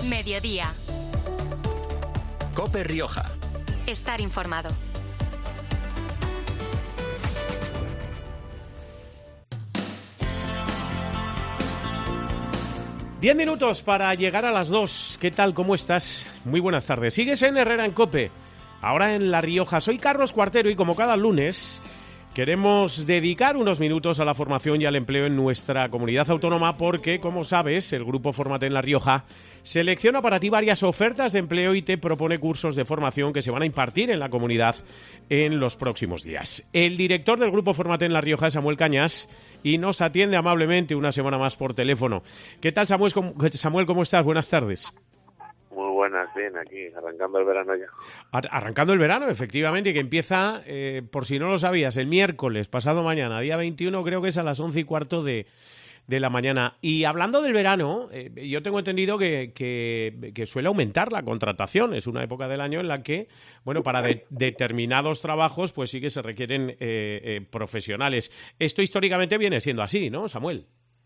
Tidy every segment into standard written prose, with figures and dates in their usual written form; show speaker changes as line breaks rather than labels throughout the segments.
Mediodía.
COPE Rioja.
Estar informado.
Diez minutos para llegar a las 2. ¿Qué tal? ¿Cómo estás? Muy buenas tardes. Sigues en Herrera en COPE. Ahora en La Rioja. Soy Carlos Cuartero y como cada lunes queremos dedicar unos minutos a la formación y al empleo en nuestra comunidad autónoma porque, como sabes, el Grupo Fórmate en La Rioja selecciona para ti varias ofertas de empleo y te propone cursos de formación que se van a impartir en la comunidad en los próximos días. El director del Grupo Fórmate en La Rioja es Samuel Cañas y nos atiende amablemente una semana más por teléfono. ¿Qué tal, Samuel? ¿Cómo estás? Buenas tardes.
Muy buenas, bien, aquí, arrancando el verano ya.
Arrancando el verano, efectivamente, y que empieza, por si no lo sabías, el miércoles, pasado mañana, día 21, creo que es a las 11:15 de la mañana. Y hablando del verano, yo tengo entendido que suele aumentar la contratación. Es una época del año en la que, bueno, para determinados trabajos, pues sí que se requieren profesionales. Esto históricamente viene siendo así, ¿no, Samuel?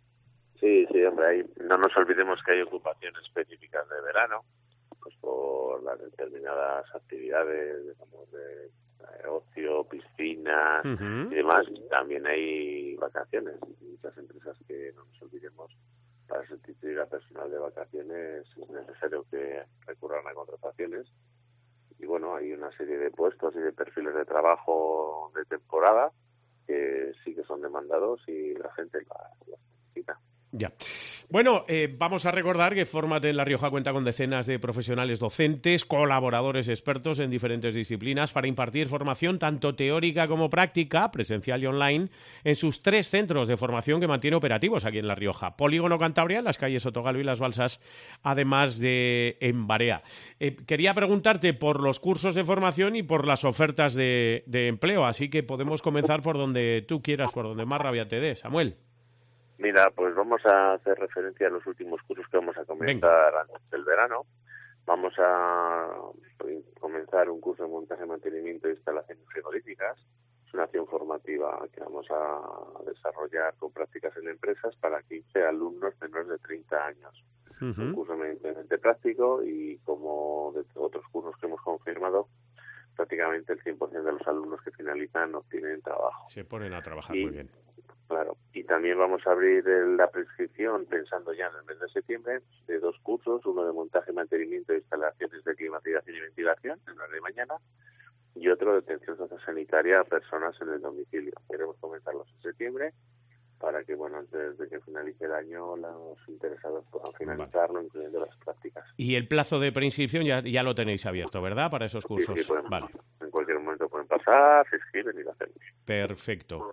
Sí, hombre, no nos olvidemos que hay ocupaciones específicas de verano, pues por las determinadas actividades, digamos, de ocio, piscina y demás. También hay vacaciones. Muchas empresas que no nos olvidemos, para sustituir a personal de vacaciones es necesario que recurran a contrataciones. Y bueno, hay una serie de puestos y de perfiles de trabajo de temporada que sí que son demandados y la gente las necesita.
Ya. Bueno, vamos a recordar que Fórmate en La Rioja cuenta con decenas de profesionales docentes, colaboradores expertos en diferentes disciplinas para impartir formación tanto teórica como práctica, presencial y online, en sus 3 centros de formación que mantiene operativos aquí en La Rioja. Polígono Cantabria, en las calles Sotogalo y Las Balsas, además de en Barea. Quería preguntarte por los cursos de formación y por las ofertas de empleo, así que podemos comenzar por donde tú quieras, por donde más rabia te dé, Samuel.
Mira, pues vamos a hacer referencia a los últimos cursos que vamos a comenzar antes del verano. Vamos a comenzar un curso de montaje, mantenimiento de instalaciones frigoríficas. Es una acción formativa que vamos a desarrollar con prácticas en empresas para 15 alumnos menores de 30 años. Un curso eminentemente práctico y, como de otros cursos que hemos confirmado, prácticamente el 100% de los alumnos que finalizan obtienen trabajo.
Se ponen a trabajar muy bien.
Claro, y también vamos a abrir la prescripción, pensando ya en el mes de septiembre, de 2 cursos, uno de montaje, mantenimiento de instalaciones de climatización y ventilación, en la de mañana, y otro de atención sociosanitaria a personas en el domicilio. Queremos comenzarlos en septiembre para que, bueno, antes de que finalice el año, los interesados puedan finalizarlo, incluyendo las prácticas.
Y el plazo de preinscripción ya lo tenéis abierto, ¿verdad?, para esos cursos.
Sí, vale. En cualquier momento pueden pasar, se inscriben y lo hacemos.
Perfecto.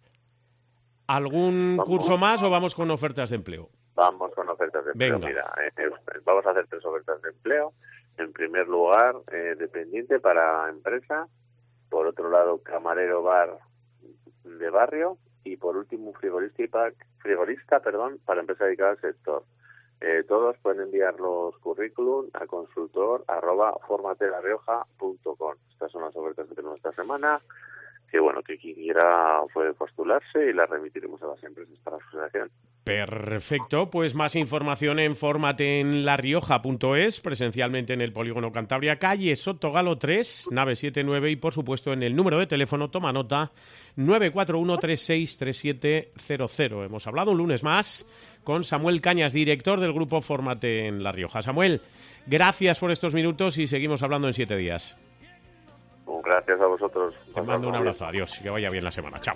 ¿Algún curso más o vamos con ofertas de empleo?
Vamos con ofertas de empleo.
Venga.
Mira, vamos a hacer 3 ofertas de empleo. En primer lugar, dependiente para empresa. Por otro lado, camarero bar de barrio. Y por último, un frigorista, para empresa dedicada al sector. Todos pueden enviar los currículum a consultor@formatelarioja.com. Estas son las ofertas que tenemos esta semana. Que bueno, que quien quiera puede postularse y las remitiremos a las empresas para su selección.
Perfecto, pues más información en formateenlarioja.es, presencialmente en el Polígono Cantabria, calle Sotogalo 3, nave 79 y por supuesto en el número de teléfono, toma nota, 941363700. Hemos hablado un lunes más con Samuel Cañas, director del Grupo Fórmate en La Rioja. Samuel, gracias por estos minutos y seguimos hablando en 7 días.
Gracias a vosotros.
Te mando un abrazo. Adiós. Que vaya bien la semana. Chao.